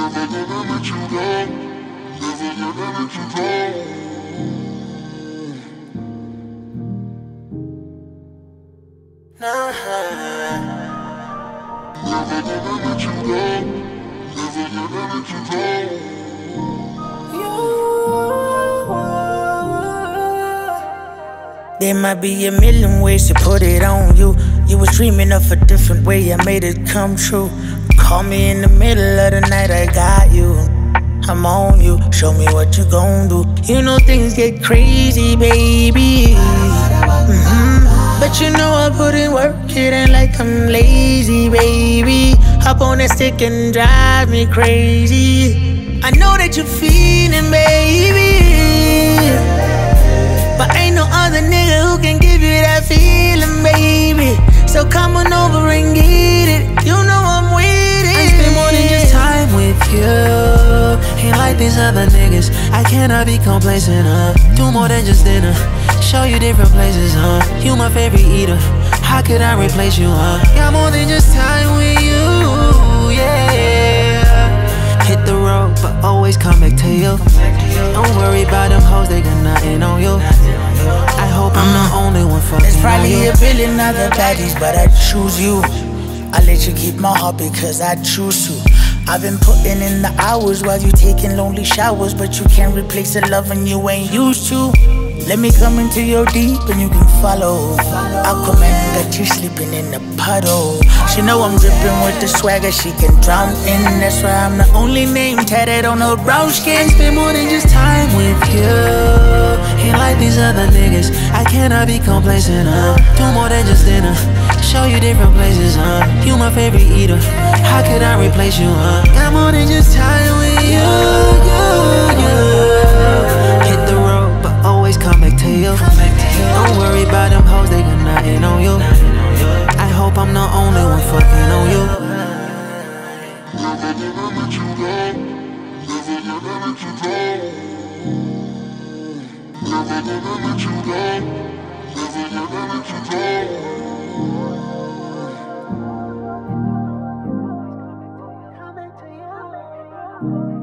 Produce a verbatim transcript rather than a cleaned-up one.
let you down. Never gonna let you down. Nah. Never gonna let you down. Never gonna let you down. There might be a million ways to put it on you. You was dreaming of a different way, I made it come true. Call me in the middle of the night, I got you. I'm on you, show me what you gon' do. You know things get crazy, baby. Mm-hmm. But you know I put in work, it ain't like I'm lazy, baby. Hop on that stick and drive me crazy. I know that you're feeling, baby, but ain't no other nigga who can give you that feeling, baby. So come on over and get it. You know I'm with it. I spend more than just time with you. Ain't like these other niggas, I cannot be complacent, huh? Do more than just dinner, show you different places, huh? You my favorite eater, how could I replace you, huh? Got more than just time with you, yeah. Hit the road, but always come back to you. Don't worry about them hoes, they got nothing on you. I hope I'm the only one fucking There's probably on you. a billion other baddies, but I choose you. I let you keep my heart because I choose to. I've been putting in the hours while you taking lonely showers, but you can't replace the loving you ain't used to. Let me come into your deep and you can follow. Aquaman got you sleeping in the puddle. She know I'm dripping with the swagger she can drown in. That's why I'm the only name tatted on her brown skin. I spend more than just time with you. Ain't like these other niggas, I cannot be complacent, huh? Do more than just dinner, show you different places, huh? You my favorite eater, how could I replace you, huh? Got more than just time with you, you, you. Hit the road, but always come back to you. Don't worry about them hoes, they got nothing on you. I hope I'm the only one fucking on you. Never gonna let you down. Never gonna let you down. Never gonna let you down. Never gonna let you down.